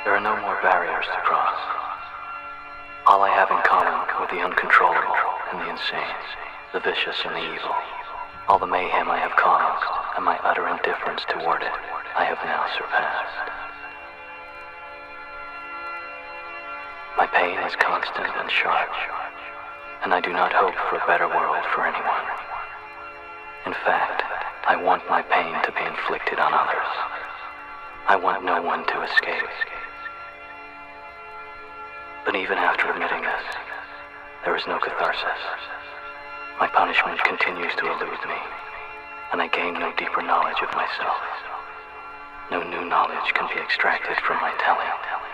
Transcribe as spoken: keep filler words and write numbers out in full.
There are no more barriers to cross. All I have in common with the uncontrollable and the insane, the vicious and the evil, all the mayhem I have caused and my utter indifference toward it, I have now surpassed. My pain is constant and sharp, and I do not hope for a better world for anyone. In fact, I want my pain to be inflicted on others. I want no one to escape. But even after admitting this, there is no catharsis. My punishment continues to elude me, and I gain no deeper knowledge of myself. No new knowledge can be extracted from my telling.